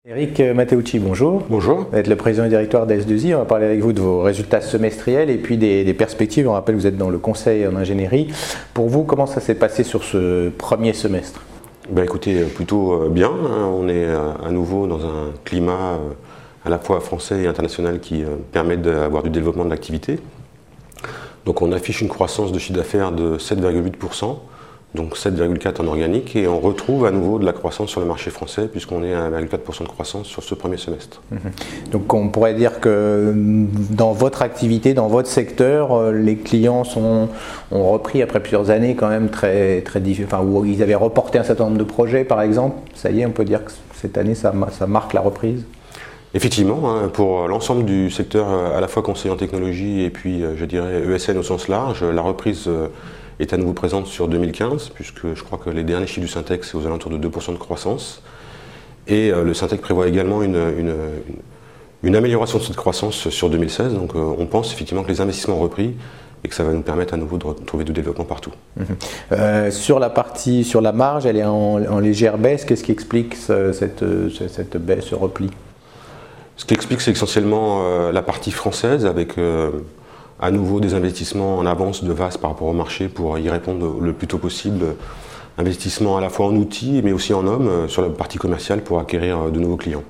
Eric Matteucci, bonjour. Bonjour. Vous êtes le président et directeur d'S2I. On va parler avec vous de vos résultats semestriels et puis des perspectives. On rappelle que vous êtes dans le conseil en ingénierie. Pour vous, comment ça s'est passé sur ce premier semestre ? Écoutez, plutôt bien. On est à nouveau dans un climat à la fois français et international qui permet d'avoir du développement de l'activité. Donc on affiche une croissance de chiffre d'affaires de 7,8%. Donc 7,4 en organique, et on retrouve à nouveau de la croissance sur le marché français puisqu'on est à 1,4% de croissance sur ce premier semestre. Donc on pourrait dire que dans votre activité, dans votre secteur, les clients ont repris après plusieurs années quand même très différents, où ils avaient reporté un certain nombre de projets par exemple. Ça y est, on peut dire que cette année ça marque la reprise. Effectivement, pour l'ensemble du secteur à la fois conseiller en technologie et puis je dirais ESN au sens large, la reprise est à nouveau présente sur 2015, puisque je crois que les derniers chiffres du Syntec, c'est aux alentours de 2% de croissance. Et le Syntec prévoit également une amélioration de cette croissance sur 2016. Donc on pense effectivement que les investissements ont repris et que ça va nous permettre à nouveau de retrouver du développement partout. Sur la marge, elle est en légère baisse. Qu'est-ce qui explique cette baisse, ce repli ? Ce qui explique, c'est essentiellement la partie française avec à nouveau des investissements en avance de VAS par rapport au marché pour y répondre le plus tôt possible. Investissement à la fois en outils mais aussi en hommes sur la partie commerciale pour acquérir de nouveaux clients.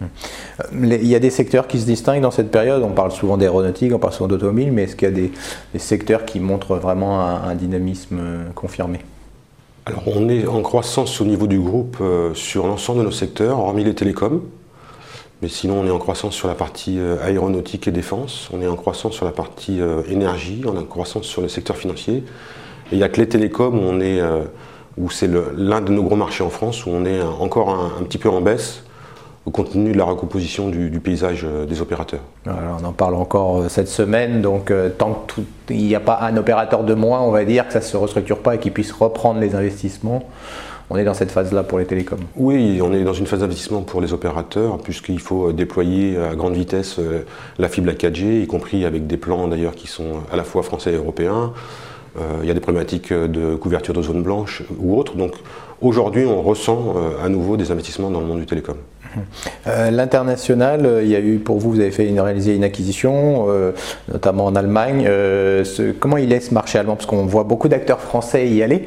Il y a des secteurs qui se distinguent dans cette période. On parle souvent d'aéronautique, on parle souvent d'automobile, mais est-ce qu'il y a des secteurs qui montrent vraiment un dynamisme confirmé ? Alors on est en croissance au niveau du groupe sur l'ensemble de nos secteurs, hormis les télécoms. Mais sinon, on est en croissance sur la partie aéronautique et défense, on est en croissance sur la partie énergie, on est en croissance sur le secteur financier. Et il n'y a que les télécoms où c'est l'un de nos gros marchés en France, où on est encore un petit peu en baisse, compte tenu de la recomposition du paysage des opérateurs. Alors, on en parle encore cette semaine, donc tant qu'il n'y a pas un opérateur de moins, on va dire que ça ne se restructure pas et qu'il puisse reprendre les investissements. On est dans cette phase-là pour les télécoms. Oui, on est dans une phase d'investissement pour les opérateurs, puisqu'il faut déployer à grande vitesse la fibre à 4G, y compris avec des plans d'ailleurs qui sont à la fois français et européens. Il y a des problématiques de couverture de zones blanches ou autres. Donc aujourd'hui, on ressent à nouveau des investissements dans le monde du télécom. L'international, il y a eu pour vous avez réalisé une acquisition, notamment en Allemagne. Comment il est ce marché allemand ? Parce qu'on voit beaucoup d'acteurs français y aller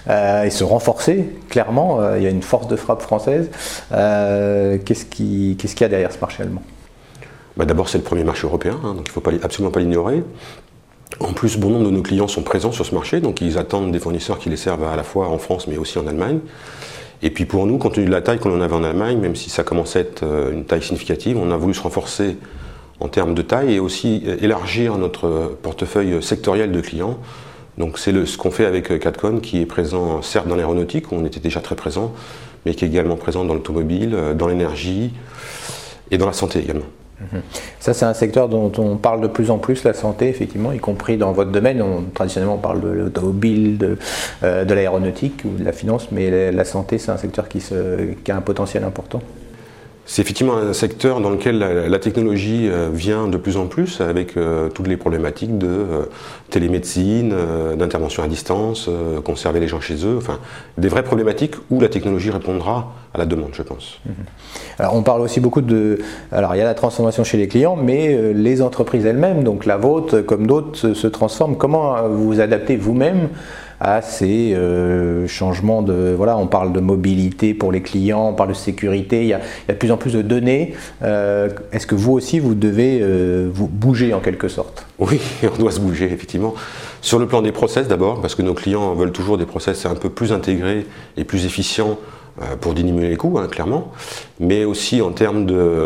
et se renforcer, clairement. Il y a une force de frappe française. Qu'est-ce qu'il y a derrière ce marché allemand ? D'abord, c'est le premier marché européen, donc il ne faut absolument pas l'ignorer. En plus, bon nombre de nos clients sont présents sur ce marché, donc ils attendent des fournisseurs qui les servent à la fois en France mais aussi en Allemagne. Et puis pour nous, compte tenu de la taille qu'on en avait en Allemagne, même si ça commençait à être une taille significative, on a voulu se renforcer en termes de taille et aussi élargir notre portefeuille sectoriel de clients. Donc c'est ce qu'on fait avec Catcon, qui est présent certes dans l'aéronautique, où on était déjà très présent, mais qui est également présent dans l'automobile, dans l'énergie et dans la santé également. Ça, c'est un secteur dont on parle de plus en plus, la santé, effectivement, y compris dans votre domaine. Traditionnellement, on parle de l'automobile, de l'aéronautique ou de la finance, mais la santé, c'est un secteur qui a un potentiel important. C'est effectivement un secteur dans lequel la technologie vient de plus en plus avec toutes les problématiques de télémédecine, d'intervention à distance, conserver les gens chez eux, enfin des vraies problématiques où la technologie répondra à la demande, je pense. Alors on parle aussi beaucoup alors il y a la transformation chez les clients, mais les entreprises elles-mêmes, donc la vôtre comme d'autres, se transforment. Comment vous vous adaptez vous-même à ces changements on parle de mobilité pour les clients, on parle de sécurité, il y a de plus en plus de données. Est-ce que vous aussi vous devez vous bouger en quelque sorte ? Oui, on doit se bouger effectivement. Sur le plan des process d'abord, parce que nos clients veulent toujours des process un peu plus intégrés et plus efficients pour diminuer les coûts, clairement, mais aussi en termes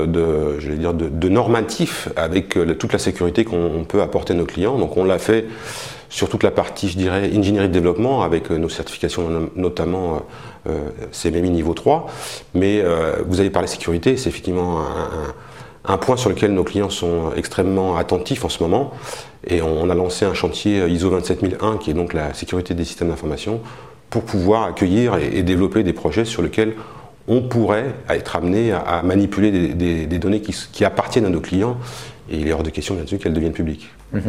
de normatifs avec toute la sécurité qu'on peut apporter à nos clients. Donc on l'a fait sur toute la partie, je dirais, ingénierie de développement avec nos certifications, notamment CMMI niveau 3. Mais vous avez parlé sécurité, c'est effectivement un point sur lequel nos clients sont extrêmement attentifs en ce moment. Et on a lancé un chantier ISO 27001 qui est donc la sécurité des systèmes d'information pour pouvoir accueillir et développer des projets sur lesquels on pourrait être amené à manipuler des données qui appartiennent à nos clients. Et il est hors de question, bien sûr, qu'elles deviennent publiques.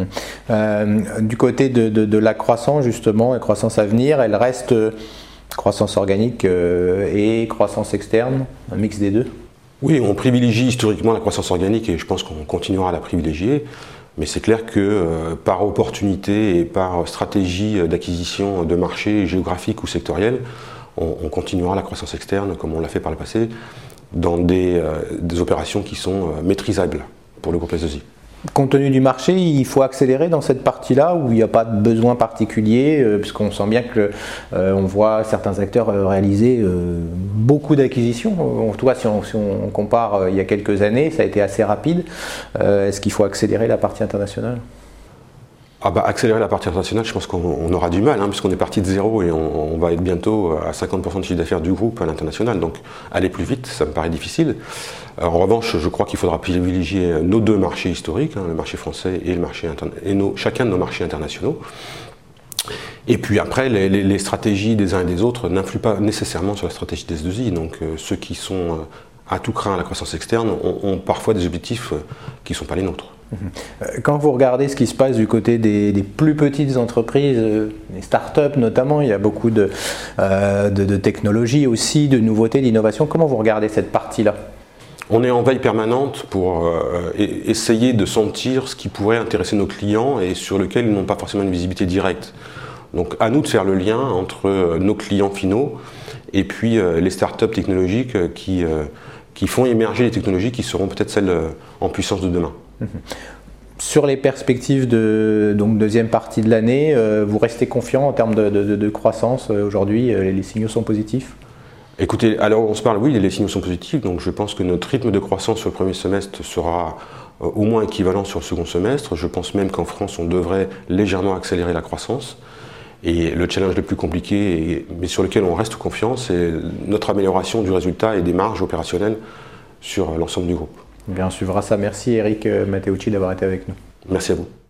Du côté de la croissance, justement, la croissance à venir, elle reste croissance organique et croissance externe, un mix des deux ? Oui, on privilégie historiquement la croissance organique et je pense qu'on continuera à la privilégier. Mais c'est clair que par opportunité et par stratégie d'acquisition de marché géographique ou sectoriel, on continuera la croissance externe comme on l'a fait par le passé dans des opérations qui sont maîtrisables pour le groupe S2I. Compte tenu du marché, il faut accélérer dans cette partie-là où il n'y a pas de besoin particulier, puisqu'on sent bien que on voit certains acteurs réaliser beaucoup d'acquisitions. En tout cas, si on compare il y a quelques années, ça a été assez rapide. Est-ce qu'il faut accélérer la partie internationale ? Accélérer la partie internationale, je pense qu'on aura du mal, puisqu'on est parti de zéro et on va être bientôt à 50% de chiffre d'affaires du groupe à l'international. Donc aller plus vite, ça me paraît difficile. En revanche, je crois qu'il faudra privilégier nos deux marchés historiques, le marché français et le marché chacun de nos marchés internationaux. Et puis après, les stratégies des uns et des autres n'influent pas nécessairement sur la stratégie des S2I. Donc ceux qui sont à tout craint à la croissance externe ont parfois des objectifs qui ne sont pas les nôtres. Quand vous regardez ce qui se passe du côté des plus petites entreprises, les startups notamment, il y a beaucoup de technologies aussi, de nouveautés, d'innovations. Comment vous regardez cette partie-là ? On est en veille permanente pour essayer de sentir ce qui pourrait intéresser nos clients et sur lequel ils n'ont pas forcément une visibilité directe. Donc à nous de faire le lien entre nos clients finaux et puis les startups technologiques qui font émerger les technologies qui seront peut-être celles en puissance de demain. Sur les perspectives donc deuxième partie de l'année, vous restez confiant en termes de croissance aujourd'hui, les signaux sont positifs ? Écoutez, alors on se parle, oui, les signaux sont positifs, donc je pense que notre rythme de croissance sur le premier semestre sera au moins équivalent sur le second semestre. Je pense même qu'en France, on devrait légèrement accélérer la croissance. Et le challenge le plus compliqué, mais sur lequel on reste confiant, c'est notre amélioration du résultat et des marges opérationnelles sur l'ensemble du groupe. Bien, on suivra ça. Merci Eric Matteucci d'avoir été avec nous. Merci à vous.